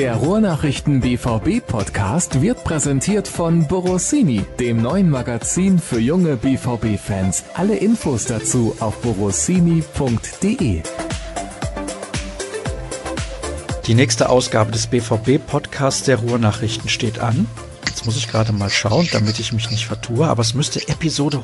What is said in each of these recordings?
Der Ruhrnachrichten BVB Podcast wird präsentiert von Borossini, dem neuen Magazin für junge BVB-Fans. Alle Infos dazu auf borossini.de. Die nächste Ausgabe des BVB-Podcasts der Ruhrnachrichten steht an. Jetzt muss ich gerade mal schauen, damit ich mich nicht vertue, aber es müsste Episode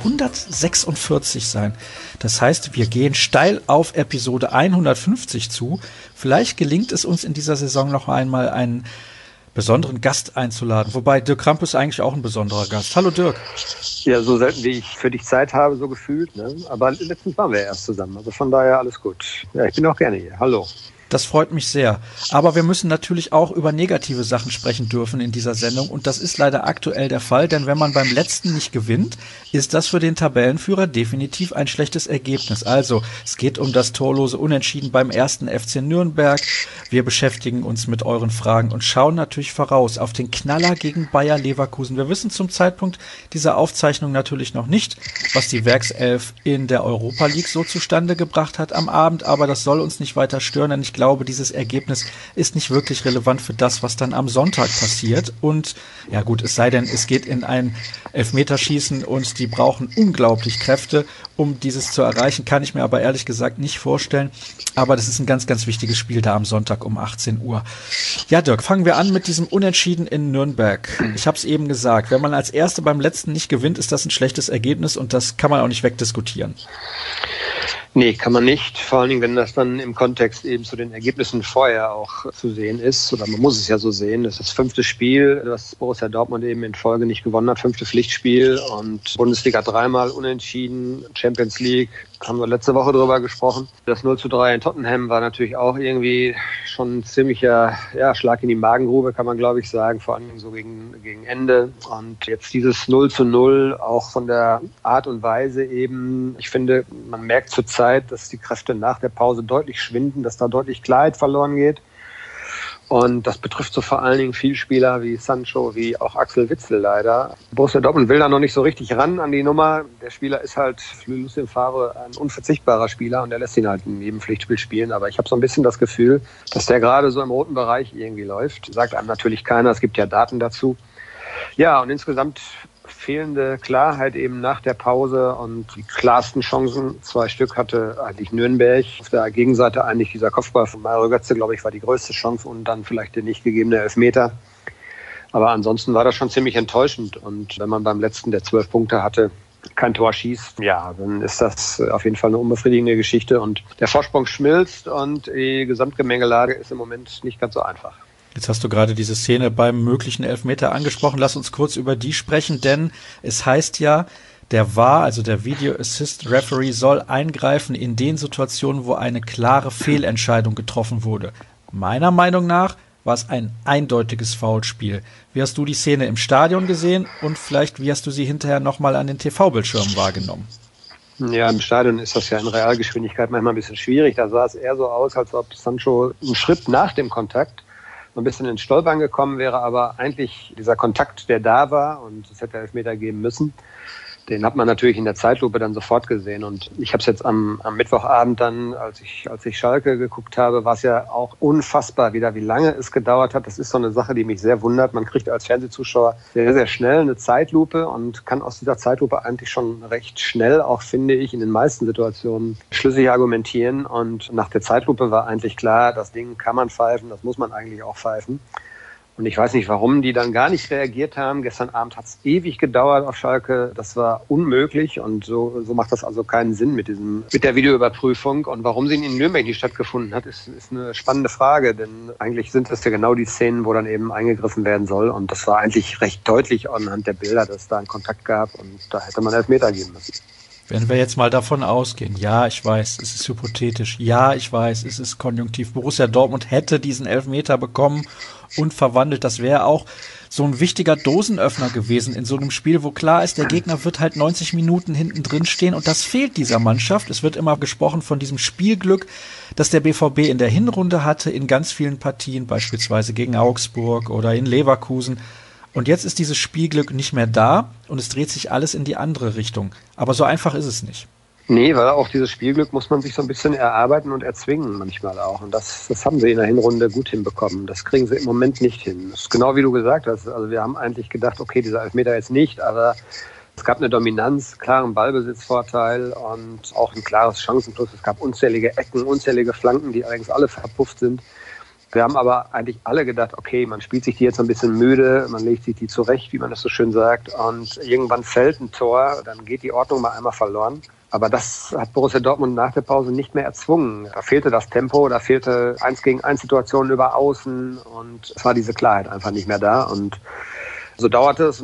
146 sein. Das heißt, wir gehen steil auf Episode 150 zu. Vielleicht gelingt es uns in dieser Saison noch einmal einen besonderen Gast einzuladen. Wobei Dirk Krampe ist eigentlich auch ein besonderer Gast. Hallo Dirk. Ja, so selten wie ich für dich Zeit habe, so gefühlt. Ne? Aber letztens waren wir erst zusammen, also von daher alles gut. Ja, ich bin auch gerne hier. Hallo. Das freut mich sehr. Aber wir müssen natürlich auch über negative Sachen sprechen dürfen in dieser Sendung. Und das ist leider aktuell der Fall, denn wenn man beim letzten nicht gewinnt, ist das für den Tabellenführer definitiv ein schlechtes Ergebnis. Also, es geht um das torlose Unentschieden beim ersten FC Nürnberg. Wir beschäftigen uns mit euren Fragen und schauen natürlich voraus auf den Knaller gegen Bayer Leverkusen. Wir wissen zum Zeitpunkt dieser Aufzeichnung natürlich noch nicht, was die Werkself in der Europa League so zustande gebracht hat am Abend, aber das soll uns nicht weiter stören, denn ich glaube, dieses Ergebnis ist nicht wirklich relevant für das, was dann am Sonntag passiert. Und ja gut, es sei denn, es geht in ein Elfmeterschießen und die brauchen unglaublich Kräfte, um dieses zu erreichen. Kann ich mir aber ehrlich gesagt nicht vorstellen. Aber das ist ein ganz, ganz wichtiges Spiel da am Sonntag um 18 Uhr. Ja, Dirk, fangen wir an mit diesem Unentschieden in Nürnberg. Ich habe es eben gesagt, wenn man als Erste beim letzten nicht gewinnt, ist das ein schlechtes Ergebnis und das kann man auch nicht wegdiskutieren. Nee, kann man nicht. Vor allen Dingen, wenn das dann im Kontext eben zu den Ergebnissen vorher auch zu sehen ist. Oder man muss es ja so sehen. Das ist das 5. Spiel, das Borussia Dortmund eben in Folge nicht gewonnen hat. 5. Pflichtspiel und Bundesliga 3-mal unentschieden. Champions League haben wir letzte Woche drüber gesprochen. Das 0:3 in Tottenham war natürlich auch irgendwie schon ein ziemlicher Schlag in die Magengrube, kann man glaube ich sagen. Vor allem so gegen Ende. Und jetzt dieses 0:0 auch von der Art und Weise eben. Ich finde, man merkt zur Zeit, dass die Kräfte nach der Pause deutlich schwinden, dass da deutlich Klarheit verloren geht. Und das betrifft so vor allen Dingen viele Spieler wie Sancho, wie auch Axel Witsel leider. Borussia Dortmund will da noch nicht so richtig ran an die Nummer. Der Spieler ist halt für Lucien Favre ein unverzichtbarer Spieler und er lässt ihn halt in jedem Pflichtspiel spielen. Aber ich habe so ein bisschen das Gefühl, dass der gerade so im roten Bereich irgendwie läuft. Sagt einem natürlich keiner, es gibt ja Daten dazu. Ja, und insgesamt fehlende Klarheit eben nach der Pause und die klarsten Chancen, 2 Stück hatte eigentlich Nürnberg. Auf der Gegenseite eigentlich dieser Kopfball von Mario Götze, glaube ich, war die größte Chance und dann vielleicht der nicht gegebene Elfmeter. Aber ansonsten war das schon ziemlich enttäuschend und wenn man beim letzten, der 12 Punkte hatte, kein Tor schießt, ja, dann ist das auf jeden Fall eine unbefriedigende Geschichte und der Vorsprung schmilzt und die Gesamtgemengelage ist im Moment nicht ganz so einfach. Jetzt hast du gerade diese Szene beim möglichen Elfmeter angesprochen. Lass uns kurz über die sprechen, denn es heißt ja, der VAR, also der Video Assist Referee, soll eingreifen in den Situationen, wo eine klare Fehlentscheidung getroffen wurde. Meiner Meinung nach war es ein eindeutiges Foulspiel. Wie hast du die Szene im Stadion gesehen und vielleicht wie hast du sie hinterher nochmal an den TV-Bildschirmen wahrgenommen? Ja, im Stadion ist das ja in Realgeschwindigkeit manchmal ein bisschen schwierig. Da sah es eher so aus, als ob Sancho einen Schritt nach dem Kontakt ein bisschen ins Stolpern gekommen wäre, aber eigentlich dieser Kontakt, der da war und es hätte Elfmeter geben müssen, den hat man natürlich in der Zeitlupe dann sofort gesehen und ich habe es jetzt am Mittwochabend dann, als ich Schalke geguckt habe, war es ja auch unfassbar wieder, wie lange es gedauert hat. Das ist so eine Sache, die mich sehr wundert. Man kriegt als Fernsehzuschauer sehr, sehr schnell eine Zeitlupe und kann aus dieser Zeitlupe eigentlich schon recht schnell, auch finde ich, in den meisten Situationen schlüssig argumentieren und nach der Zeitlupe war eigentlich klar, das Ding kann man pfeifen, das muss man eigentlich auch pfeifen. Und ich weiß nicht, warum die dann gar nicht reagiert haben. Gestern Abend hat es ewig gedauert auf Schalke. Das war unmöglich und so macht das also keinen Sinn mit der Videoüberprüfung. Und warum sie in Nürnberg nicht stattgefunden hat, ist eine spannende Frage. Denn eigentlich sind das ja genau die Szenen, wo dann eben eingegriffen werden soll. Und das war eigentlich recht deutlich anhand der Bilder, dass es da einen Kontakt gab. Und da hätte man Elfmeter geben müssen. Wenn wir jetzt mal davon ausgehen, ja, ich weiß, es ist hypothetisch, ja, ich weiß, es ist konjunktiv, Borussia Dortmund hätte diesen Elfmeter bekommen und verwandelt, das wäre auch so ein wichtiger Dosenöffner gewesen in so einem Spiel, wo klar ist, der Gegner wird halt 90 Minuten hinten drin stehen und das fehlt dieser Mannschaft. Es wird immer gesprochen von diesem Spielglück, das der BVB in der Hinrunde hatte, in ganz vielen Partien, beispielsweise gegen Augsburg oder in Leverkusen. Und jetzt ist dieses Spielglück nicht mehr da und es dreht sich alles in die andere Richtung. Aber so einfach ist es nicht. Nee, weil auch dieses Spielglück muss man sich so ein bisschen erarbeiten und erzwingen manchmal auch. Und das haben sie in der Hinrunde gut hinbekommen. Das kriegen sie im Moment nicht hin. Das ist genau wie du gesagt hast. Also wir haben eigentlich gedacht, okay, dieser Elfmeter jetzt nicht, aber es gab eine Dominanz, klaren Ballbesitzvorteil und auch ein klares Chancenplus. Es gab unzählige Ecken, unzählige Flanken, die allerdings alle verpufft sind. Wir haben aber eigentlich alle gedacht, okay, man spielt sich die jetzt ein bisschen müde, man legt sich die zurecht, wie man das so schön sagt. Und irgendwann fällt ein Tor, dann geht die Ordnung mal einmal verloren. Aber das hat Borussia Dortmund nach der Pause nicht mehr erzwungen. Da fehlte das Tempo, da fehlte 1-gegen-1 Situationen über Außen und es war diese Klarheit einfach nicht mehr da. Und so dauerte es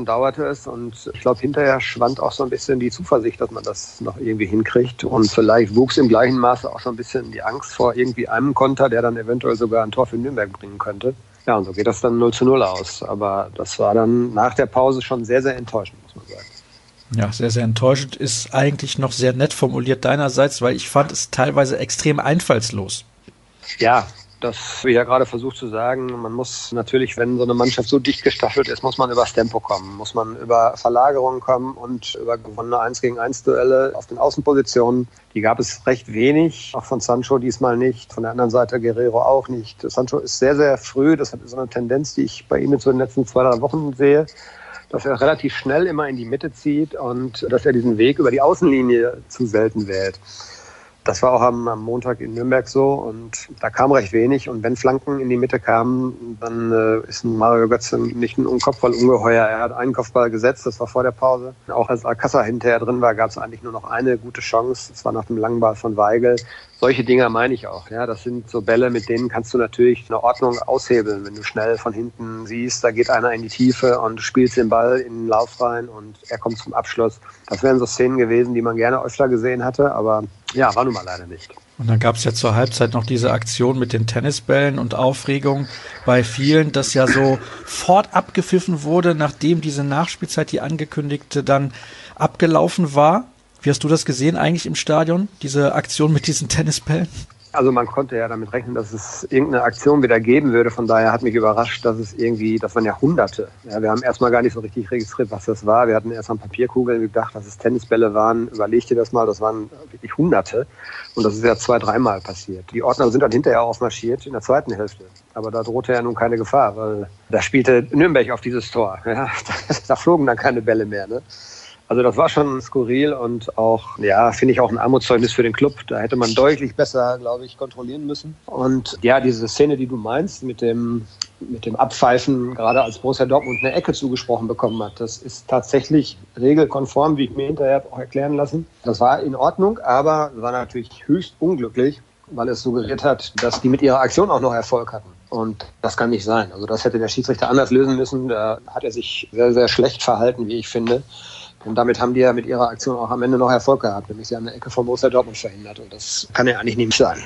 und ich glaube, hinterher schwand auch so ein bisschen die Zuversicht, dass man das noch irgendwie hinkriegt und vielleicht wuchs im gleichen Maße auch so ein bisschen die Angst vor irgendwie einem Konter, der dann eventuell sogar ein Tor für Nürnberg bringen könnte. Ja, und so geht das dann 0:0 aus. Aber das war dann nach der Pause schon sehr, sehr enttäuschend, muss man sagen. Ja, sehr, sehr enttäuschend ist eigentlich noch sehr nett formuliert deinerseits, weil ich fand es teilweise extrem einfallslos. Ja, das, wie ja gerade versucht zu sagen, man muss natürlich, wenn so eine Mannschaft so dicht gestaffelt ist, muss man übers Tempo kommen, muss man über Verlagerungen kommen und über gewonnene 1-gegen-1 Duelle auf den Außenpositionen. Die gab es recht wenig, auch von Sancho diesmal nicht, von der anderen Seite Guerrero auch nicht. Sancho ist sehr, sehr früh, das ist so eine Tendenz, die ich bei ihm jetzt so in den letzten 2-3 Wochen sehe, dass er relativ schnell immer in die Mitte zieht und dass er diesen Weg über die Außenlinie zu selten wählt. Das war auch am Montag in Nürnberg so und da kam recht wenig. Und wenn Flanken in die Mitte kamen, dann ist Mario Götze nicht ein Kopfballungeheuer. Er hat einen Kopfball gesetzt, das war vor der Pause. Auch als Alcázar hinterher drin war, gab es eigentlich nur noch eine gute Chance. Das war nach dem langen Ball von Weigl. Solche Dinger meine ich auch. Ja, das sind so Bälle, mit denen kannst du natürlich eine Ordnung aushebeln. Wenn du schnell von hinten siehst, da geht einer in die Tiefe und du spielst den Ball in den Lauf rein und er kommt zum Abschluss. Das wären so Szenen gewesen, die man gerne öfter gesehen hatte, aber ja, war nun mal leider nicht. Und dann gab es ja zur Halbzeit noch diese Aktion mit den Tennisbällen und Aufregung bei vielen, dass ja sofort abgepfiffen wurde, nachdem diese Nachspielzeit, die angekündigte, dann abgelaufen war. Wie hast du das gesehen eigentlich im Stadion, diese Aktion mit diesen Tennisbällen? Also man konnte ja damit rechnen, dass es irgendeine Aktion wieder geben würde. Von daher hat mich überrascht, dass das waren ja Hunderte. Ja, wir haben erstmal gar nicht so richtig registriert, was das war. Wir hatten erst an Papierkugeln gedacht, dass es Tennisbälle waren. Überleg dir das mal, das waren wirklich Hunderte. Und das ist ja 2-3 Mal passiert. Die Ordner sind dann hinterher aufmarschiert in der zweiten Hälfte. Aber da drohte ja nun keine Gefahr, weil da spielte Nürnberg auf dieses Tor. Ja, da flogen dann keine Bälle mehr, ne? Also das war schon skurril und auch, ja, finde ich auch ein Armutszeugnis für den Club. Da hätte man deutlich besser, glaube ich, kontrollieren müssen. Und ja, diese Szene, die du meinst, mit dem Abpfeifen, gerade als Borussia Dortmund eine Ecke zugesprochen bekommen hat, das ist tatsächlich regelkonform, wie ich mir hinterher auch erklären lassen. Das war in Ordnung, aber war natürlich höchst unglücklich, weil es suggeriert hat, dass die mit ihrer Aktion auch noch Erfolg hatten. Und das kann nicht sein. Also das hätte der Schiedsrichter anders lösen müssen. Da hat er sich sehr, sehr schlecht verhalten, wie ich finde. Und damit haben die ja mit ihrer Aktion auch am Ende noch Erfolg gehabt, nämlich sie haben eine Ecke von Borussia Dortmund verhindert. Und das kann ja eigentlich nicht sein.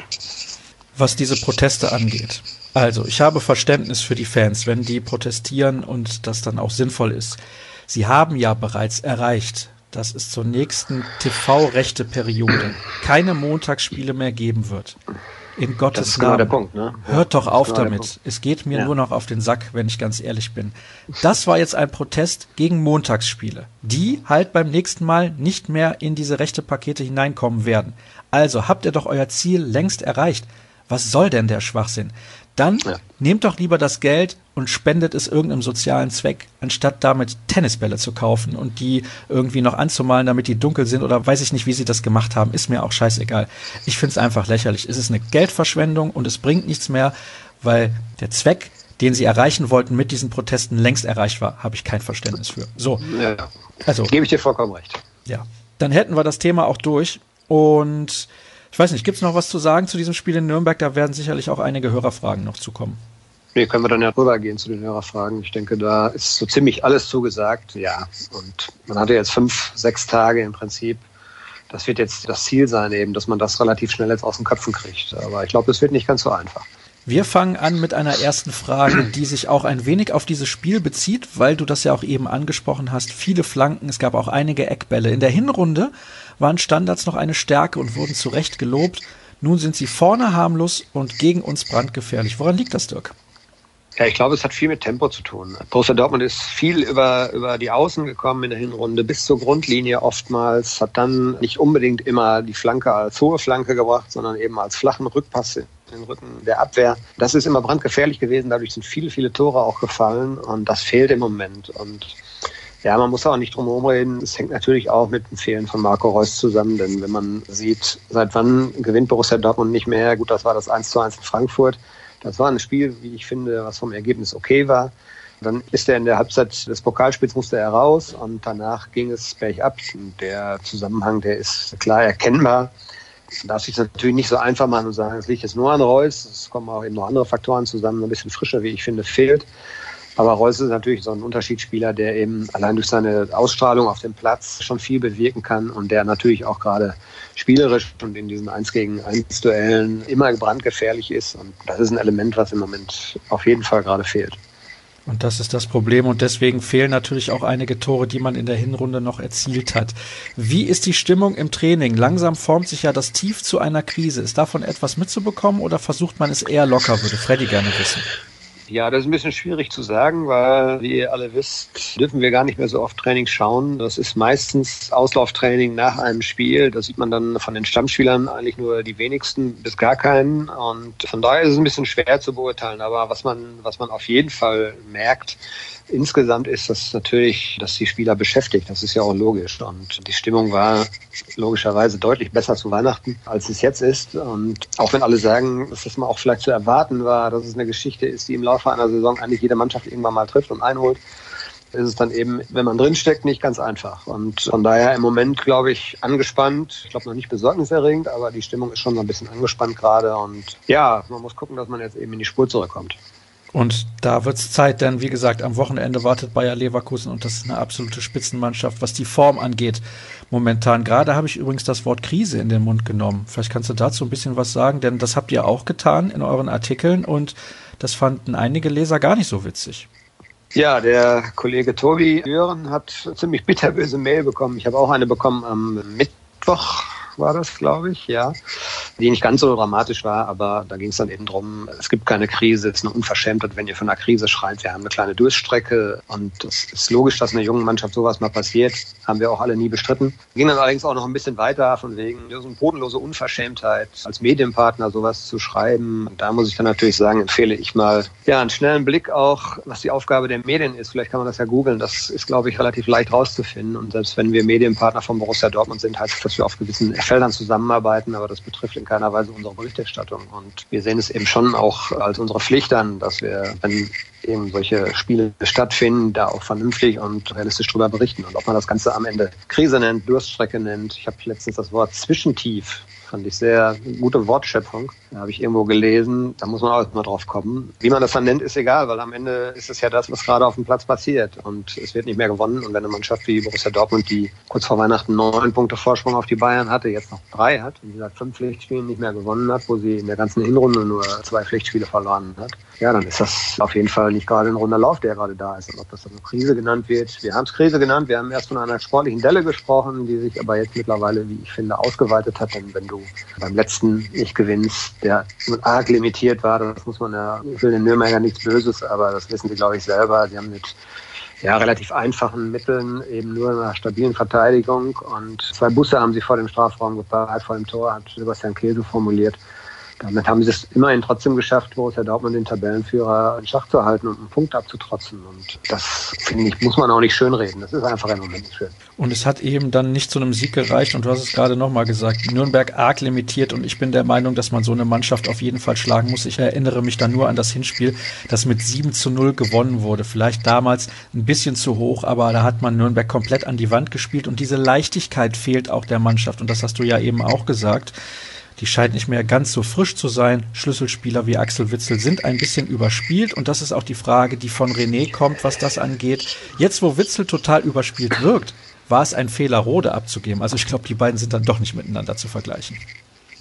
Was diese Proteste angeht. Also, ich habe Verständnis für die Fans, wenn die protestieren und das dann auch sinnvoll ist. Sie haben ja bereits erreicht, dass es zur nächsten TV-Rechte-Periode keine Montagsspiele mehr geben wird. In Gottes Namen. Genau der Punkt, ne? Hört doch auf damit. Es geht mir nur noch auf den Sack, wenn ich ganz ehrlich bin. Das war jetzt ein Protest gegen Montagsspiele, die halt beim nächsten Mal nicht mehr in diese Rechte-Pakete hineinkommen werden. Also habt ihr doch euer Ziel längst erreicht. Was soll denn der Schwachsinn? Dann nehmt doch lieber das Geld und spendet es irgendeinem sozialen Zweck, anstatt damit Tennisbälle zu kaufen und die irgendwie noch anzumalen, damit die dunkel sind oder weiß ich nicht, wie sie das gemacht haben, ist mir auch scheißegal. Ich finde es einfach lächerlich. Es ist eine Geldverschwendung und es bringt nichts mehr, weil der Zweck, den sie erreichen wollten mit diesen Protesten, längst erreicht war. Habe ich kein Verständnis für. So, ja, also gebe ich dir vollkommen recht. Ja, dann hätten wir das Thema auch durch und ich weiß nicht, gibt es noch was zu sagen zu diesem Spiel in Nürnberg? Da werden sicherlich auch einige Hörerfragen noch zukommen. Nee, können wir dann ja rübergehen zu den Hörerfragen. Ich denke, da ist so ziemlich alles zugesagt. Ja, und man hatte jetzt 5-6 Tage im Prinzip. Das wird jetzt das Ziel sein eben, dass man das relativ schnell jetzt aus den Köpfen kriegt. Aber ich glaube, das wird nicht ganz so einfach. Wir fangen an mit einer ersten Frage, die sich auch ein wenig auf dieses Spiel bezieht, weil du das ja auch eben angesprochen hast. Viele Flanken, es gab auch einige Eckbälle. In der Hinrunde waren Standards noch eine Stärke und wurden zu Recht gelobt. Nun sind sie vorne harmlos und gegen uns brandgefährlich. Woran liegt das, Dirk? Ja, ich glaube, es hat viel mit Tempo zu tun. Borussia Dortmund ist viel über die Außen gekommen in der Hinrunde, bis zur Grundlinie oftmals, hat dann nicht unbedingt immer die Flanke als hohe Flanke gebracht, sondern eben als flachen Rückpass in den Rücken der Abwehr. Das ist immer brandgefährlich gewesen, dadurch sind viele, viele Tore auch gefallen und das fehlt im Moment. Und ja, man muss auch nicht drum herum reden. Es hängt natürlich auch mit dem Fehlen von Marco Reus zusammen, denn wenn man sieht, seit wann gewinnt Borussia Dortmund nicht mehr, gut, das war das 1:1 in Frankfurt. Das war ein Spiel, wie ich finde, was vom Ergebnis okay war. Dann ist er in der Halbzeit des Pokalspiels, musste er raus und danach ging es bergab. Der Zusammenhang, der ist klar erkennbar. Man darf sich natürlich nicht so einfach machen und sagen, es liegt jetzt nur an Reus. Es kommen auch eben noch andere Faktoren zusammen. Ein bisschen frischer, wie ich finde, fehlt. Aber Reus ist natürlich so ein Unterschiedsspieler, der eben allein durch seine Ausstrahlung auf dem Platz schon viel bewirken kann und der natürlich auch gerade spielerisch und in diesen 1-gegen-1 Duellen immer brandgefährlich ist. Und das ist ein Element, was im Moment auf jeden Fall gerade fehlt. Und das ist das Problem und deswegen fehlen natürlich auch einige Tore, die man in der Hinrunde noch erzielt hat. Wie ist die Stimmung im Training? Langsam formt sich ja das Tief zu einer Krise. Ist davon etwas mitzubekommen oder versucht man es eher locker, würde Freddy gerne wissen. Ja, das ist ein bisschen schwierig zu sagen, weil, wie ihr alle wisst, dürfen wir gar nicht mehr so oft Training schauen. Das ist meistens Auslauftraining nach einem Spiel. Da sieht man dann von den Stammspielern eigentlich nur die wenigsten bis gar keinen. Und von daher ist es ein bisschen schwer zu beurteilen. Aber was man auf jeden Fall merkt, insgesamt ist das natürlich, dass die Spieler beschäftigt. Das ist ja auch logisch. Und die Stimmung war logischerweise deutlich besser zu Weihnachten, als es jetzt ist. Und auch wenn alle sagen, dass das mal auch vielleicht zu erwarten war, dass es eine Geschichte ist, die im Laufe einer Saison eigentlich jede Mannschaft irgendwann mal trifft und einholt, ist es dann eben, wenn man drinsteckt, nicht ganz einfach. Und von daher im Moment, glaube ich, angespannt. Ich glaube noch nicht besorgniserregend, aber die Stimmung ist schon so ein bisschen angespannt gerade. Und ja, man muss gucken, dass man jetzt eben in die Spur zurückkommt. Und da wird's Zeit, denn wie gesagt, am Wochenende wartet Bayer Leverkusen und das ist eine absolute Spitzenmannschaft, was die Form angeht momentan. Gerade habe ich übrigens das Wort Krise in den Mund genommen. Vielleicht kannst du dazu ein bisschen was sagen, denn das habt ihr auch getan in euren Artikeln und das fanden einige Leser gar nicht so witzig. Ja, der Kollege Tobi Hören hat ziemlich bitterböse Mail bekommen. Ich habe auch eine bekommen am Mittwoch, war das, glaube ich, ja, die nicht ganz so dramatisch war, aber da ging es dann eben drum, es gibt keine Krise, es ist eine Unverschämtheit, wenn ihr von einer Krise schreit, wir haben eine kleine Durststrecke und es ist logisch, dass einer jungen Mannschaft sowas mal passiert, haben wir auch alle nie bestritten. Ging dann allerdings auch noch ein bisschen weiter, von wegen so eine bodenlose Unverschämtheit, als Medienpartner sowas zu schreiben. Und da muss ich dann natürlich sagen, empfehle ich mal einen schnellen Blick auch, was die Aufgabe der Medien ist. Vielleicht kann man das ja googeln, das ist, glaube ich, relativ leicht rauszufinden und selbst wenn wir Medienpartner von Borussia Dortmund sind, heißt das, dass wir auf gewissen Feldern zusammenarbeiten, aber das betrifft in keiner Weise unsere Berichterstattung. Und wir sehen es eben schon auch als unsere Pflicht an, dass wir, wenn eben solche Spiele stattfinden, da auch vernünftig und realistisch drüber berichten. Und ob man das Ganze am Ende Krise nennt, Durststrecke nennt. Ich habe letztens das Wort Zwischentief, fand ich sehr gute Wortschöpfung. Da habe ich irgendwo gelesen, da muss man auch mal drauf kommen. Wie man das dann nennt, ist egal, weil am Ende ist es ja das, was gerade auf dem Platz passiert. Und es wird nicht mehr gewonnen. Und wenn eine Mannschaft wie Borussia Dortmund, die kurz vor Weihnachten 9 Punkte Vorsprung auf die Bayern hatte, jetzt noch 3 hat, und wie gesagt 5 Pflichtspiele nicht mehr gewonnen hat, wo sie in der ganzen Hinrunde nur 2 Pflichtspiele verloren hat, ja, dann ist das auf jeden Fall nicht gerade ein runder Lauf, der gerade da ist. Und ob das dann eine Krise genannt wird, wir haben es Krise genannt, wir haben erst von einer sportlichen Delle gesprochen, die sich aber jetzt mittlerweile, wie ich finde, ausgeweitet hat. Denn wenn du beim letzten nicht gewinnst, der arg limitiert war, das muss man ja, ich will den Nürnberger nichts Böses, aber das wissen sie, glaube ich, selber. Sie haben mit relativ einfachen Mitteln, eben nur einer stabilen Verteidigung und 2 Busse haben sie vor dem Strafraum geparkt, vor dem Tor, hat Sebastian Kehl so formuliert. Damit haben sie es immerhin trotzdem geschafft, Borussia Dortmund den Tabellenführer in Schach zu halten und einen Punkt abzutrotzen. Und das, finde ich, muss man auch nicht schönreden. Das ist einfach im Moment nicht schön. Und es hat eben dann nicht zu einem Sieg gereicht. Und du hast es gerade nochmal gesagt, Nürnberg arg limitiert. Und ich bin der Meinung, dass man so eine Mannschaft auf jeden Fall schlagen muss. Ich erinnere mich da nur an das Hinspiel, das mit 7:0 gewonnen wurde. Vielleicht damals ein bisschen zu hoch, aber da hat man Nürnberg komplett an die Wand gespielt. Und diese Leichtigkeit fehlt auch der Mannschaft. Und das hast du ja eben auch gesagt. Die scheint nicht mehr ganz so frisch zu sein. Schlüsselspieler wie Axel Witsel sind ein bisschen überspielt. Und das ist auch die Frage, die von René kommt, was das angeht. Jetzt, wo Witsel total überspielt wirkt, war es ein Fehler, Rode abzugeben. Also ich glaube, die beiden sind dann doch nicht miteinander zu vergleichen.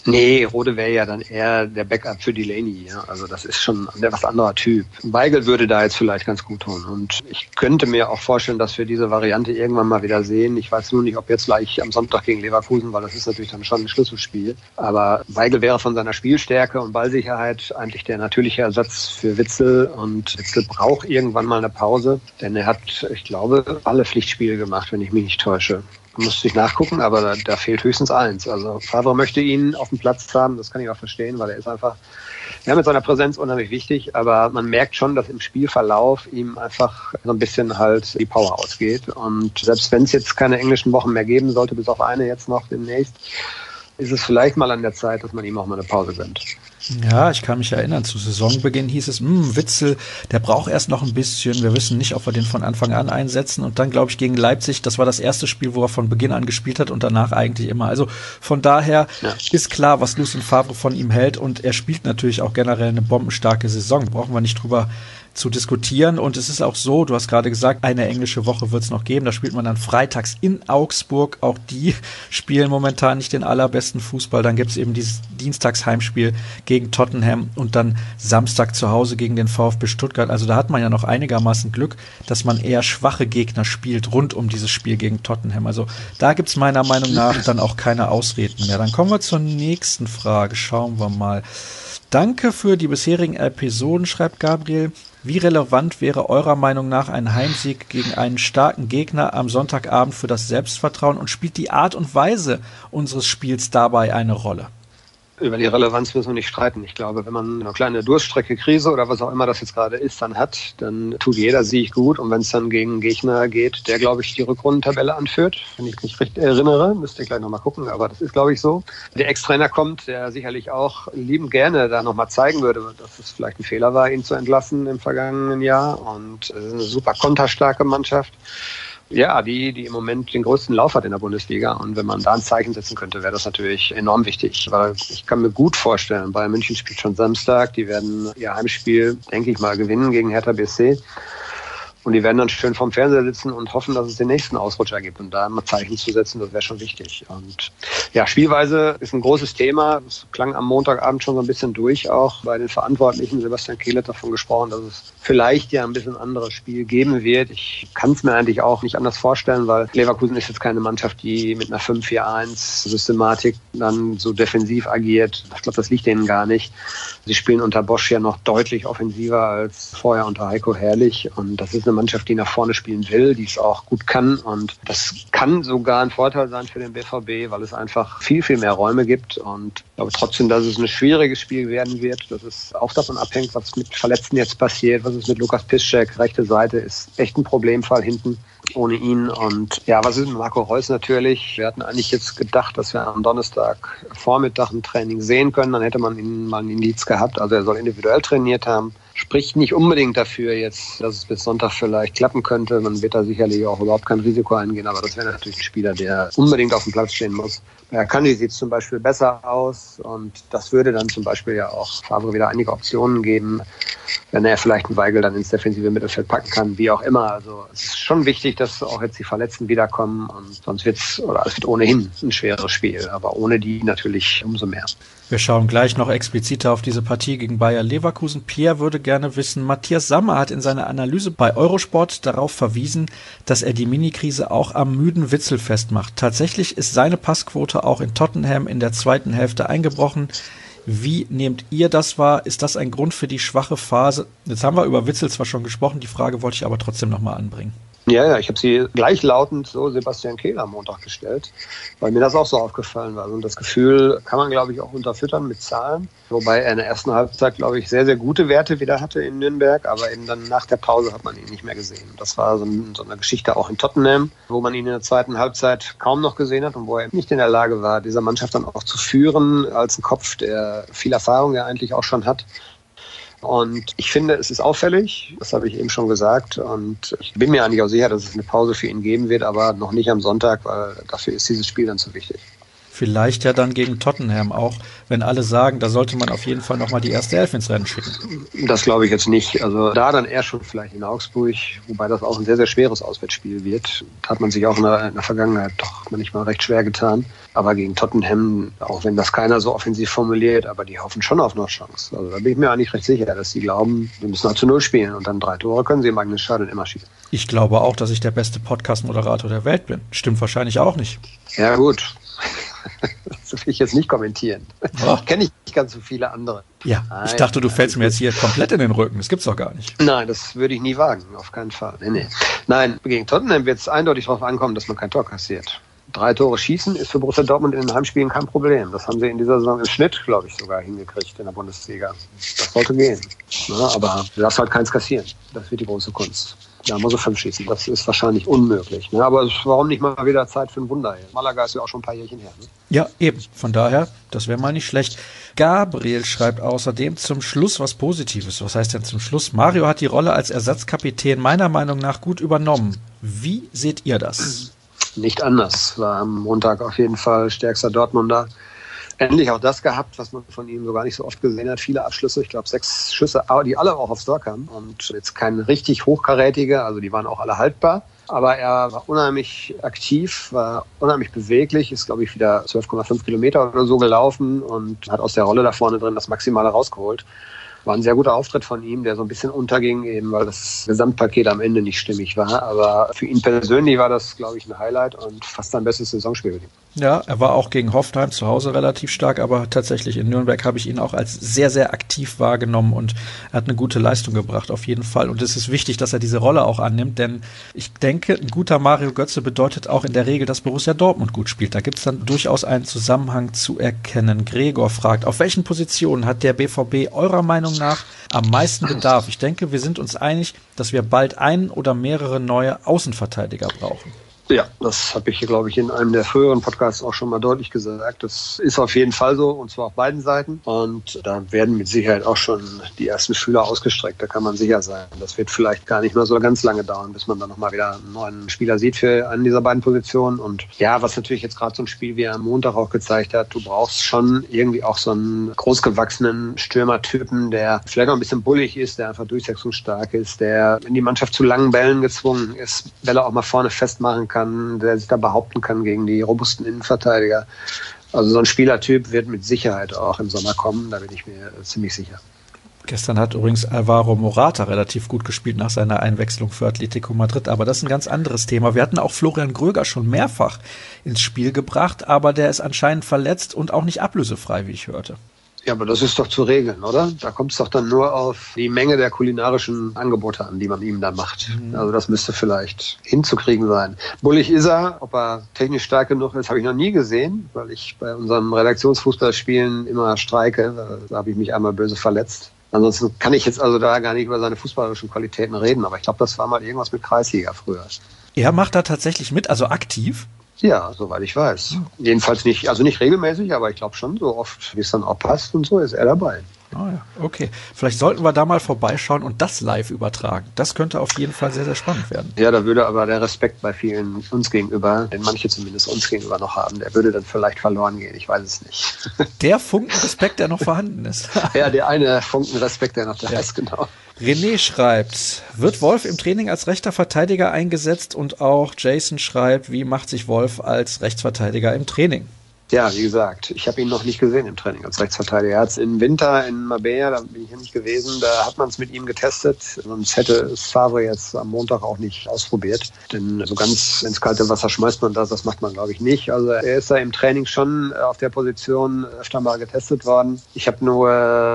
Nee, Rode wäre ja dann eher der Backup für Delaney. Ja? Also das ist schon ein etwas anderer Typ. Weigl würde da jetzt vielleicht ganz gut tun. Und ich könnte mir auch vorstellen, dass wir diese Variante irgendwann mal wieder sehen. Ich weiß nur nicht, ob jetzt gleich am Sonntag gegen Leverkusen, weil das ist natürlich dann schon ein Schlüsselspiel. Aber Weigl wäre von seiner Spielstärke und Ballsicherheit eigentlich der natürliche Ersatz für Witzel. Und Witzel braucht irgendwann mal eine Pause, denn er hat, ich glaube, alle Pflichtspiele gemacht, wenn ich mich nicht täusche. Musste ich nachgucken, aber da fehlt höchstens eins. Also Favre möchte ihn auf dem Platz haben, das kann ich auch verstehen, weil er ist einfach mit seiner Präsenz unheimlich wichtig, aber man merkt schon, dass im Spielverlauf ihm einfach so ein bisschen halt die Power ausgeht. Und selbst wenn es jetzt keine englischen Wochen mehr geben sollte, bis auf eine jetzt noch demnächst, ist es vielleicht mal an der Zeit, dass man ihm auch mal eine Pause gönnt. Ja, ich kann mich erinnern, zu Saisonbeginn hieß es, Witzel, der braucht erst noch ein bisschen, wir wissen nicht, ob wir den von Anfang an einsetzen, und dann, glaube ich, gegen Leipzig, das war das erste Spiel, wo er von Beginn an gespielt hat und danach eigentlich immer. Also von daher ist klar, was Lucien Favre von ihm hält, und er spielt natürlich auch generell eine bombenstarke Saison, brauchen wir nicht drüber zu diskutieren. Und es ist auch so, du hast gerade gesagt, eine englische Woche wird es noch geben, da spielt man dann freitags in Augsburg, auch die spielen momentan nicht den allerbesten Fußball, dann gibt es eben dieses Dienstagsheimspiel gegen Tottenham und dann Samstag zu Hause gegen den VfB Stuttgart. Also da hat man ja noch einigermaßen Glück, dass man eher schwache Gegner spielt rund um dieses Spiel gegen Tottenham. Also da gibt es meiner Meinung nach dann auch keine Ausreden mehr. Dann kommen wir zur nächsten Frage, schauen wir mal. Danke für die bisherigen Episoden, schreibt Gabriel. Wie relevant wäre eurer Meinung nach ein Heimsieg gegen einen starken Gegner am Sonntagabend für das Selbstvertrauen, und spielt die Art und Weise unseres Spiels dabei eine Rolle? Über die Relevanz müssen wir nicht streiten. Ich glaube, wenn man eine kleine Durststrecke, Krise oder was auch immer das jetzt gerade ist, dann hat, dann tut jeder Sieg gut. Und wenn es dann gegen einen Gegner geht, der, glaube ich, die Rückrundentabelle anführt, wenn ich mich richtig erinnere, müsst ihr gleich nochmal gucken, aber das ist, glaube ich, so. Der Ex-Trainer kommt, der sicherlich auch liebend gerne da nochmal zeigen würde, dass es vielleicht ein Fehler war, ihn zu entlassen im vergangenen Jahr. Und es ist eine super konterstarke Mannschaft. Ja, die im Moment den größten Lauf hat in der Bundesliga. Und wenn man da ein Zeichen setzen könnte, wäre das natürlich enorm wichtig. Weil ich kann mir gut vorstellen, Bayern München spielt schon Samstag. Die werden ihr Heimspiel, denke ich mal, gewinnen gegen Hertha BSC. Und die werden dann schön vorm Fernseher sitzen und hoffen, dass es den nächsten Ausrutscher gibt. Und da mal Zeichen zu setzen, das wäre schon wichtig. Und ja, Spielweise ist ein großes Thema. Es klang am Montagabend schon so ein bisschen durch, auch bei den Verantwortlichen. Sebastian Kehl hat davon gesprochen, dass es vielleicht ja ein bisschen anderes Spiel geben wird. Ich kann es mir eigentlich auch nicht anders vorstellen, weil Leverkusen ist jetzt keine Mannschaft, die mit einer 5-4-1-Systematik dann so defensiv agiert. Ich glaube, das liegt denen gar nicht. Sie spielen unter Bosch ja noch deutlich offensiver als vorher unter Heiko Herrlich. Und das ist eine Mannschaft, die nach vorne spielen will, die es auch gut kann. Und das kann sogar ein Vorteil sein für den BVB, weil es einfach viel, viel mehr Räume gibt. Und ich glaube trotzdem, dass es ein schwieriges Spiel werden wird. Das ist auch davon abhängt, was mit Verletzten jetzt passiert. Was ist mit Lukas Piszczek? Rechte Seite ist echt ein Problemfall hinten ohne ihn. Und ja, was ist mit Marco Reus natürlich? Wir hatten eigentlich jetzt gedacht, dass wir am Donnerstag Vormittag ein Training sehen können. Dann hätte man ihn mal ein Indiz gehabt. Also er soll individuell trainiert haben. Spricht nicht unbedingt dafür jetzt, dass es bis Sonntag vielleicht klappen könnte. Man wird da sicherlich auch überhaupt kein Risiko eingehen. Aber das wäre natürlich ein Spieler, der unbedingt auf dem Platz stehen muss. Bei Akanji sieht es zum Beispiel besser aus. Und das würde dann zum Beispiel ja auch Favre wieder einige Optionen geben, wenn er vielleicht einen Weigl dann ins defensive Mittelfeld packen kann, wie auch immer. Also es ist schon wichtig, dass auch jetzt die Verletzten wiederkommen. Und sonst es wird ohnehin ein schweres Spiel. Aber ohne die natürlich umso mehr. Wir schauen gleich noch expliziter auf diese Partie gegen Bayer Leverkusen. Pierre würde gerne wissen, Matthias Sammer hat in seiner Analyse bei Eurosport darauf verwiesen, dass er die Minikrise auch am müden Witzel festmacht. Tatsächlich ist seine Passquote auch in Tottenham in der zweiten Hälfte eingebrochen. Wie nehmt ihr das wahr? Ist das ein Grund für die schwache Phase? Jetzt haben wir über Witzel zwar schon gesprochen, die Frage wollte ich aber trotzdem nochmal anbringen. Ja, ich habe sie gleichlautend so Sebastian Kehl am Montag gestellt, weil mir das auch so aufgefallen war. Und das Gefühl kann man, glaube ich, auch unterfüttern mit Zahlen. Wobei er in der ersten Halbzeit, glaube ich, sehr, sehr gute Werte wieder hatte in Nürnberg. Aber eben dann nach der Pause hat man ihn nicht mehr gesehen. Das war so eine Geschichte auch in Tottenham, wo man ihn in der zweiten Halbzeit kaum noch gesehen hat und wo er nicht in der Lage war, dieser Mannschaft dann auch zu führen als ein Kopf, der viel Erfahrung ja eigentlich auch schon hat. Und ich finde, es ist auffällig, das habe ich eben schon gesagt. Und ich bin mir eigentlich auch sicher, dass es eine Pause für ihn geben wird, aber noch nicht am Sonntag, weil dafür ist dieses Spiel dann zu wichtig. Vielleicht ja dann gegen Tottenham auch, wenn alle sagen, da sollte man auf jeden Fall nochmal die erste Elf ins Rennen schicken. Das glaube ich jetzt nicht. Also da dann eher schon vielleicht in Augsburg, wobei das auch ein sehr, sehr schweres Auswärtsspiel wird. Da hat man sich auch in der Vergangenheit doch manchmal recht schwer getan. Aber gegen Tottenham, auch wenn das keiner so offensiv formuliert, aber die hoffen schon auf noch Chance. Also da bin ich mir eigentlich recht sicher, dass die glauben, wir müssen halt zu 0 spielen und dann 3 Tore können sie im eigenen Stadion immer schießen. Ich glaube auch, dass ich der beste Podcast-Moderator der Welt bin. Stimmt wahrscheinlich auch nicht. Ja gut, das will ich jetzt nicht kommentieren. Oh. Kenne ich nicht ganz so viele andere. Ja, ich dachte, du fällst mir jetzt hier komplett in den Rücken. Das gibt's doch gar nicht. Nein, das würde ich nie wagen, auf keinen Fall. Nee. Nein, gegen Tottenham wird es eindeutig darauf ankommen, dass man kein Tor kassiert. 3 Tore schießen ist für Borussia Dortmund in den Heimspielen kein Problem. Das haben sie in dieser Saison im Schnitt, glaube ich, sogar hingekriegt in der Bundesliga. Das sollte gehen. Ja, aber du darfst halt keins kassieren. Das wird die große Kunst. Da muss er 5 schießen. Das ist wahrscheinlich unmöglich. Ne? Aber warum nicht mal wieder Zeit für ein Wunder? Hier? Malaga ist ja auch schon ein paar Jährchen her. Ne? Ja, eben. Von daher, das wäre mal nicht schlecht. Gabriel schreibt außerdem zum Schluss was Positives. Was heißt denn zum Schluss? Mario hat die Rolle als Ersatzkapitän meiner Meinung nach gut übernommen. Wie seht ihr das? Nicht anders. War am Montag auf jeden Fall stärkster Dortmunder. Endlich auch das gehabt, was man von ihm so gar nicht so oft gesehen hat. Viele Abschlüsse, ich glaube 6 Schüsse, die alle auch aufs Tor kamen. Und jetzt keine richtig hochkarätige, also die waren auch alle haltbar. Aber er war unheimlich aktiv, war unheimlich beweglich, ist glaube ich wieder 12,5 Kilometer oder so gelaufen und hat aus der Rolle da vorne drin das Maximale rausgeholt. War ein sehr guter Auftritt von ihm, der so ein bisschen unterging, eben weil das Gesamtpaket am Ende nicht stimmig war. Aber für ihn persönlich war das, glaube ich, ein Highlight und fast sein bestes Saisonspiel mit ihm. Ja, er war auch gegen Hoffenheim zu Hause relativ stark, aber tatsächlich in Nürnberg habe ich ihn auch als sehr, sehr aktiv wahrgenommen und er hat eine gute Leistung gebracht, auf jeden Fall. Und es ist wichtig, dass er diese Rolle auch annimmt, denn ich denke, ein guter Mario Götze bedeutet auch in der Regel, dass Borussia Dortmund gut spielt. Da gibt es dann durchaus einen Zusammenhang zu erkennen. Gregor fragt, auf welchen Positionen hat der BVB eurer Meinung nach am meisten Bedarf? Ich denke, wir sind uns einig, dass wir bald einen oder mehrere neue Außenverteidiger brauchen. Ja, das habe ich hier, glaube ich, in einem der früheren Podcasts auch schon mal deutlich gesagt. Das ist auf jeden Fall so, und zwar auf beiden Seiten. Und da werden mit Sicherheit auch schon die ersten Fühler ausgestreckt, da kann man sicher sein. Das wird vielleicht gar nicht mehr so ganz lange dauern, bis man dann nochmal wieder einen neuen Spieler sieht für einen dieser beiden Positionen. Und ja, was natürlich jetzt gerade so ein Spiel wie am Montag auch gezeigt hat, du brauchst schon irgendwie auch so einen großgewachsenen Stürmertypen, der vielleicht auch ein bisschen bullig ist, der einfach durchsetzungsstark ist, der in die Mannschaft zu langen Bällen gezwungen ist, Bälle auch mal vorne festmachen kann, der sich da behaupten kann gegen die robusten Innenverteidiger. Also so ein Spielertyp wird mit Sicherheit auch im Sommer kommen, da bin ich mir ziemlich sicher. Gestern hat übrigens Alvaro Morata relativ gut gespielt nach seiner Einwechslung für Atletico Madrid, aber das ist ein ganz anderes Thema. Wir hatten auch Florian Gröger schon mehrfach ins Spiel gebracht, aber der ist anscheinend verletzt und auch nicht ablösefrei, wie ich hörte. Ja, aber das ist doch zu regeln, oder? Da kommt es doch dann nur auf die Menge der kulinarischen Angebote an, die man ihm dann macht. Also das müsste vielleicht hinzukriegen sein. Bullig ist er, ob er technisch stark genug ist, habe ich noch nie gesehen, weil ich bei unserem Redaktionsfußballspielen immer streike. Da habe ich mich einmal böse verletzt. Ansonsten kann ich jetzt also da gar nicht über seine fußballerischen Qualitäten reden, aber ich glaube, das war mal irgendwas mit Kreisliga früher. Er macht da tatsächlich mit, also aktiv? Ja, soweit ich weiß. Jedenfalls nicht, also nicht regelmäßig, aber ich glaube schon, so oft, wie es dann auch passt und so, ist er dabei. Ah ja, okay. Vielleicht sollten wir da mal vorbeischauen und das live übertragen. Das könnte auf jeden Fall sehr, sehr spannend werden. Ja, da würde aber der Respekt bei vielen uns gegenüber, den manche zumindest uns gegenüber noch haben, der würde dann vielleicht verloren gehen. Ich weiß es nicht. Der Funken Respekt, der noch vorhanden ist. Ja, der eine Funken Respekt, der noch da ist, genau. René schreibt, wird Wolf im Training als rechter Verteidiger eingesetzt? Und auch Jason schreibt, wie macht sich Wolf als Rechtsverteidiger im Training? Ja, wie gesagt, ich habe ihn noch nicht gesehen im Training als Rechtsverteidiger. Er hat es im Winter in Marbella, da bin ich ja nicht gewesen, da hat man es mit ihm getestet. Sonst hätte es Favre jetzt am Montag auch nicht ausprobiert. Denn so ganz ins kalte Wasser schmeißt man das macht man, glaube ich, nicht. Also er ist da im Training schon auf der Position öfter mal getestet worden. Ich habe nur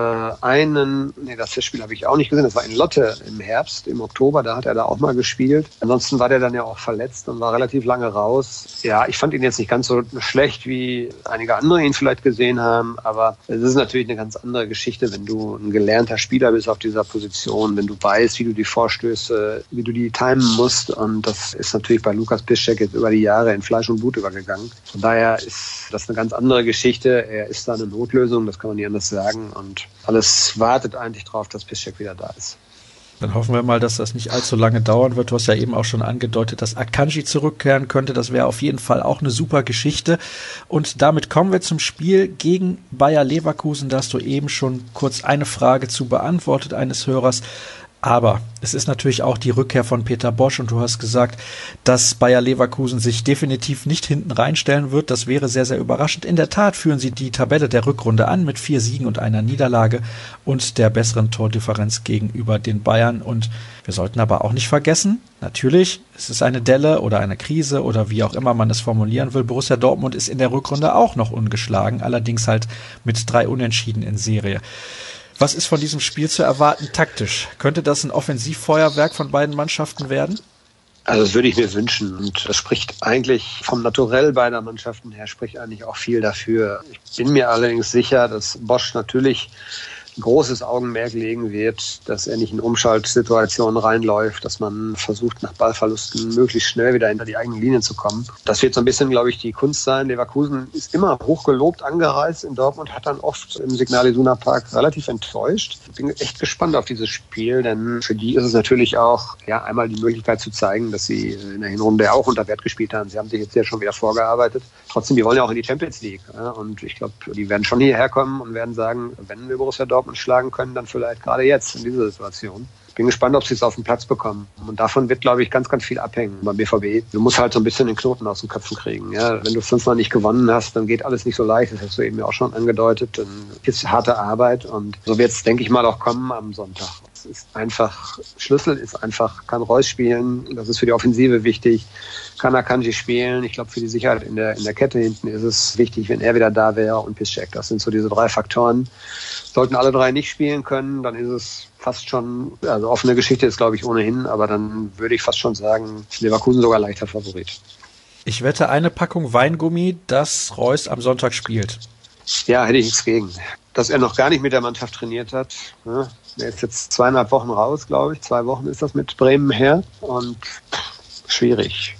das Testspiel habe ich auch nicht gesehen. Das war in Lotte im Herbst, im Oktober, da hat er da auch mal gespielt. Ansonsten war der dann ja auch verletzt und war relativ lange raus. Ja, ich fand ihn jetzt nicht ganz so schlecht, wie einige andere ihn vielleicht gesehen haben, aber es ist natürlich eine ganz andere Geschichte, wenn du ein gelernter Spieler bist auf dieser Position, wenn du weißt, wie du die Vorstöße, wie du die timen musst, und das ist natürlich bei Lukas Piszczek jetzt über die Jahre in Fleisch und Blut übergegangen. Von daher ist das eine ganz andere Geschichte. Er ist da eine Notlösung, das kann man nicht anders sagen, und alles wartet eigentlich darauf, dass Piszczek wieder da ist. Dann hoffen wir mal, dass das nicht allzu lange dauern wird. Du hast ja eben auch schon angedeutet, dass Akanji zurückkehren könnte. Das wäre auf jeden Fall auch eine super Geschichte. Und damit kommen wir zum Spiel gegen Bayer Leverkusen. Da hast du eben schon kurz eine Frage zu beantwortet eines Hörers. Aber es ist natürlich auch die Rückkehr von Peter Bosz und du hast gesagt, dass Bayer Leverkusen sich definitiv nicht hinten reinstellen wird. Das wäre sehr, sehr überraschend. In der Tat führen sie die Tabelle der Rückrunde an mit 4 Siegen und einer Niederlage und der besseren Tordifferenz gegenüber den Bayern. Und wir sollten aber auch nicht vergessen, natürlich, es ist eine Delle oder eine Krise oder wie auch immer man es formulieren will. Borussia Dortmund ist in der Rückrunde auch noch ungeschlagen, allerdings halt mit 3 Unentschieden in Serie. Was ist von diesem Spiel zu erwarten taktisch? Könnte das ein Offensivfeuerwerk von beiden Mannschaften werden? Also das würde ich mir wünschen und das spricht eigentlich vom Naturell beider Mannschaften her, spricht eigentlich auch viel dafür. Ich bin mir allerdings sicher, dass Bosz natürlich ein großes Augenmerk legen wird, dass er nicht in Umschaltsituationen reinläuft, dass man versucht, nach Ballverlusten möglichst schnell wieder hinter die eigenen Linien zu kommen. Das wird so ein bisschen, glaube ich, die Kunst sein. Leverkusen ist immer hochgelobt angereist in Dortmund, hat dann oft im Signal Iduna Park relativ enttäuscht. Ich bin echt gespannt auf dieses Spiel, denn für die ist es natürlich auch einmal die Möglichkeit zu zeigen, dass sie in der Hinrunde auch unter Wert gespielt haben. Sie haben sich jetzt ja schon wieder vorgearbeitet. Trotzdem, die wollen ja auch in die Champions League. Und ich glaube, die werden schon hierher kommen und werden sagen, wenn wir Borussia Dortmund schlagen können, dann vielleicht gerade jetzt in dieser Situation. Ich bin gespannt, ob sie es auf den Platz bekommen. Und davon wird, glaube ich, ganz, ganz viel abhängen beim BVB. Du musst halt so ein bisschen den Knoten aus den Köpfen kriegen. Ja? Wenn du 5-mal nicht gewonnen hast, dann geht alles nicht so leicht. Das hast du eben ja auch schon angedeutet. Dann ist harte Arbeit. Und so wird es, denke ich mal, auch kommen am Sonntag. Es ist einfach, Schlüssel ist einfach, kann Reus spielen. Das ist für die Offensive wichtig. Kann Akanji spielen. Ich glaube, für die Sicherheit in der Kette hinten ist es wichtig, wenn er wieder da wäre und Piszczek. Das sind so diese 3 Faktoren. Sollten alle 3 nicht spielen können, dann ist es fast schon, also offene Geschichte ist, glaube ich, ohnehin, aber dann würde ich fast schon sagen, Leverkusen sogar leichter Favorit. Ich wette eine Packung Weingummi, dass Reus am Sonntag spielt. Ja, hätte ich nichts gegen. Dass er noch gar nicht mit der Mannschaft trainiert hat. Ne? Er ist jetzt 2,5 Wochen raus, glaube ich. 2 Wochen ist das mit Bremen her und schwierig.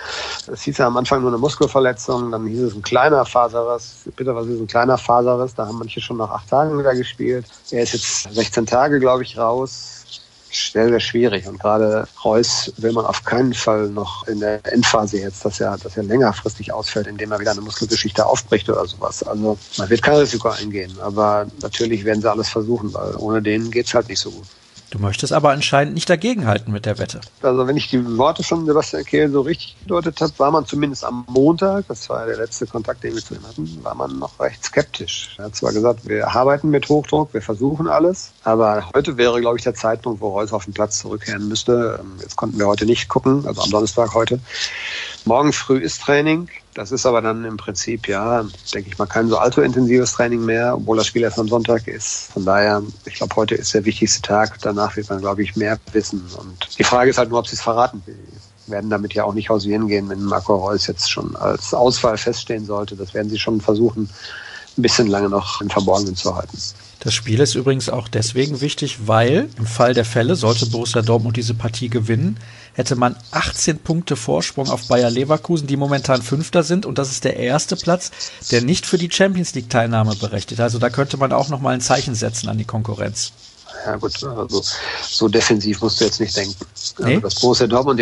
Es hieß ja am Anfang nur eine Muskelverletzung, dann hieß es ein kleiner Faserriss. Bitte, was ist ein kleiner Faserriss? Da haben manche schon nach 8 Tagen wieder gespielt. Er ist jetzt 16 Tage, glaube ich, raus. Sehr, sehr schwierig. Und gerade Reus will man auf keinen Fall noch in der Endphase jetzt, dass er längerfristig ausfällt, indem er wieder eine Muskelgeschichte aufbricht oder sowas. Also man wird kein Risiko eingehen. Aber natürlich werden sie alles versuchen, weil ohne den geht's halt nicht so gut. Du möchtest aber anscheinend nicht dagegenhalten mit der Wette. Also wenn ich die Worte von Sebastian Kehl so richtig gedeutet habe, war man zumindest am Montag, das war der letzte Kontakt, den wir zu ihm hatten, war man noch recht skeptisch. Er hat zwar gesagt, wir arbeiten mit Hochdruck, wir versuchen alles, aber heute wäre, glaube ich, der Zeitpunkt, wo Reus auf den Platz zurückkehren müsste. Jetzt konnten wir heute nicht gucken, also am Donnerstag heute. Morgen früh ist Training. Das ist aber dann im Prinzip, denke ich mal, kein so allzu intensives Training mehr, obwohl das Spiel erst am Sonntag ist. Von daher, ich glaube, heute ist der wichtigste Tag. Danach wird man, glaube ich, mehr wissen. Und die Frage ist halt nur, ob sie es verraten will. Wir werden damit ja auch nicht hausieren gehen, wenn Marco Reus jetzt schon als Ausfall feststehen sollte. Das werden sie schon versuchen, ein bisschen lange noch im Verborgenen zu halten. Das Spiel ist übrigens auch deswegen wichtig, weil im Fall der Fälle, sollte Borussia Dortmund diese Partie gewinnen, hätte man 18 Punkte Vorsprung auf Bayer Leverkusen, die momentan 5. sind. Und das ist der erste Platz, der nicht für die Champions-League-Teilnahme berechtigt. Also da könnte man auch nochmal ein Zeichen setzen an die Konkurrenz. Ja gut, also so defensiv musst du jetzt nicht denken. Nee? Also das Borussia Dortmund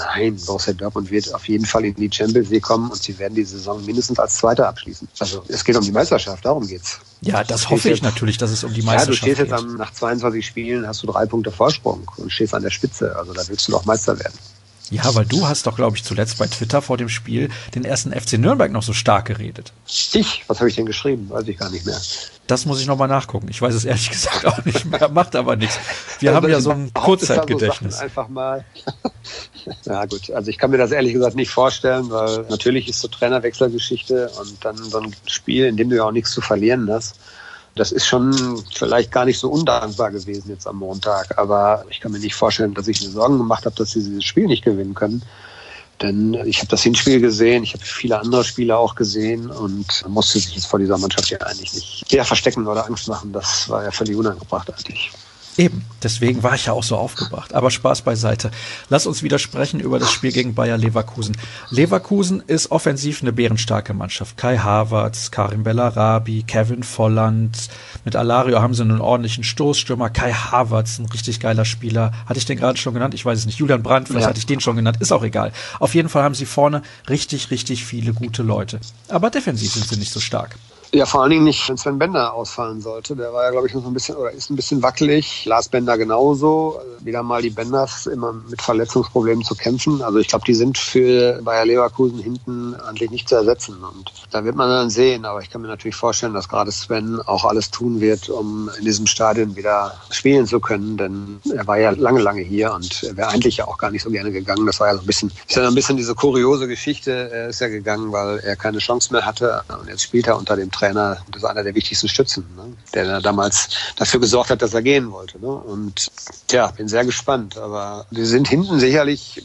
wird auf jeden Fall in die Champions League kommen und sie werden die Saison mindestens als Zweiter abschließen. Also es geht um die Meisterschaft, darum geht's. Ja, das hoffe ich natürlich, dass es um die Meisterschaft geht. Ja, du stehst jetzt nach 22 Spielen, hast du 3 Punkte Vorsprung und stehst an der Spitze. Also da willst du doch Meister werden. Ja, weil du hast doch, glaube ich, zuletzt bei Twitter vor dem Spiel den ersten FC Nürnberg noch so stark geredet. Was habe ich denn geschrieben? Weiß ich gar nicht mehr. Das muss ich nochmal nachgucken. Ich weiß es ehrlich gesagt auch nicht mehr. Macht aber nichts. Wir haben ja so ein Kurzzeitgedächtnis. Einfach mal. Ja gut, also ich kann mir das ehrlich gesagt nicht vorstellen, weil natürlich ist so Trainerwechselgeschichte und dann so ein Spiel, in dem du ja auch nichts zu verlieren hast. Das ist schon vielleicht gar nicht so undankbar gewesen jetzt am Montag. Aber ich kann mir nicht vorstellen, dass ich mir Sorgen gemacht habe, dass sie dieses Spiel nicht gewinnen können. Denn ich habe das Hinspiel gesehen, ich habe viele andere Spiele auch gesehen und man musste sich jetzt vor dieser Mannschaft ja eigentlich nicht sehr verstecken oder Angst machen. Das war ja völlig unangebracht eigentlich. Eben, deswegen war ich ja auch so aufgebracht. Aber Spaß beiseite. Lass uns wieder sprechen über das Spiel gegen Bayer Leverkusen. Leverkusen ist offensiv eine bärenstarke Mannschaft. Kai Havertz, Karim Bellarabi, Kevin Volland. Mit Alario haben sie einen ordentlichen Stoßstürmer. Kai Havertz, ein richtig geiler Spieler. Hatte ich den gerade schon genannt? Ich weiß es nicht. Julian Brandt, vielleicht hatte ich den schon genannt. Ist auch egal. Auf jeden Fall haben sie vorne richtig, richtig viele gute Leute. Aber defensiv sind sie nicht so stark. Ja, vor allen Dingen nicht, wenn Sven Bender ausfallen sollte. Der war ja, glaube ich, noch so ein bisschen, oder ist ein bisschen wackelig. Lars Bender genauso. Wieder mal die Benders immer mit Verletzungsproblemen zu kämpfen. Also ich glaube, die sind für Bayer Leverkusen hinten eigentlich nicht zu ersetzen. Und da wird man dann sehen. Aber ich kann mir natürlich vorstellen, dass gerade Sven auch alles tun wird, um in diesem Stadion wieder spielen zu können. Denn er war ja lange, lange hier und er wäre eigentlich ja auch gar nicht so gerne gegangen. Das war ja so ein bisschen diese kuriose Geschichte. Er ist ja gegangen, weil er keine Chance mehr hatte. Und jetzt spielt er unter dem Trainer, das ist einer der wichtigsten Stützen, ne? Der damals dafür gesorgt hat, dass er gehen wollte. Ne? Und ja, bin sehr gespannt. Aber die sind hinten sicherlich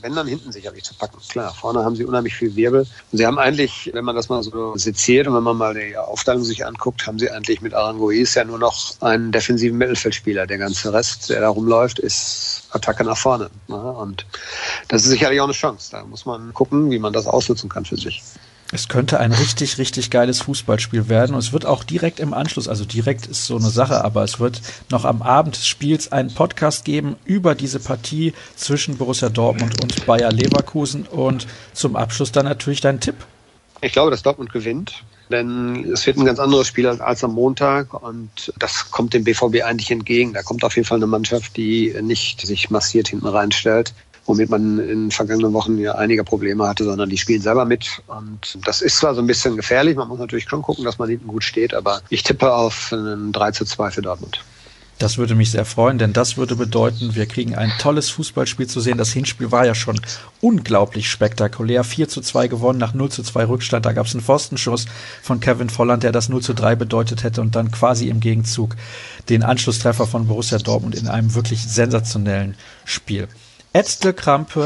zu packen. Klar, vorne haben sie unheimlich viel Wirbel. Und sie haben eigentlich, wenn man das mal so seziert und wenn man mal die Aufteilung sich anguckt, haben sie eigentlich mit Aranguiz ja nur noch einen defensiven Mittelfeldspieler. Der ganze Rest, der da rumläuft, ist Attacke nach vorne. Ne? Und das ist sicherlich auch eine Chance. Da muss man gucken, wie man das ausnutzen kann für sich. Es könnte ein richtig, richtig geiles Fußballspiel werden. Und es wird auch direkt im Anschluss, also direkt ist so eine Sache, aber es wird noch am Abend des Spiels einen Podcast geben über diese Partie zwischen Borussia Dortmund und Bayer Leverkusen. Und zum Abschluss dann natürlich dein Tipp. Ich glaube, dass Dortmund gewinnt. Denn es wird ein ganz anderes Spiel als am Montag und das kommt dem BVB eigentlich entgegen. Da kommt auf jeden Fall eine Mannschaft, die nicht sich massiert hinten reinstellt, womit man in den vergangenen Wochen ja einige Probleme hatte, sondern die spielen selber mit. Und das ist zwar so ein bisschen gefährlich, man muss natürlich schon gucken, dass man hinten gut steht, aber ich tippe auf einen 3:2 für Dortmund. Das würde mich sehr freuen, denn das würde bedeuten, wir kriegen ein tolles Fußballspiel zu sehen. Das Hinspiel war ja schon unglaublich spektakulär. 4:2 gewonnen nach 0:2 Rückstand. Da gab es einen Pfostenschuss von Kevin Volland, der das 0:3 bedeutet hätte und dann quasi im Gegenzug den Anschlusstreffer von Borussia Dortmund in einem wirklich sensationellen Spiel. @DirkKrampe,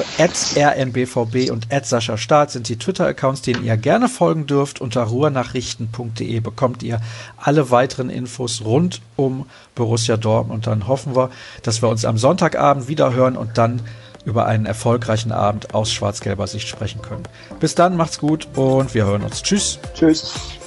@rnbvb und @SaschaStaat sind die Twitter-Accounts, denen ihr gerne folgen dürft. Unter ruhrnachrichten.de bekommt ihr alle weiteren Infos rund um Borussia Dortmund. Und dann hoffen wir, dass wir uns am Sonntagabend wieder hören und dann über einen erfolgreichen Abend aus schwarz-gelber Sicht sprechen können. Bis dann, macht's gut und wir hören uns. Tschüss. Tschüss.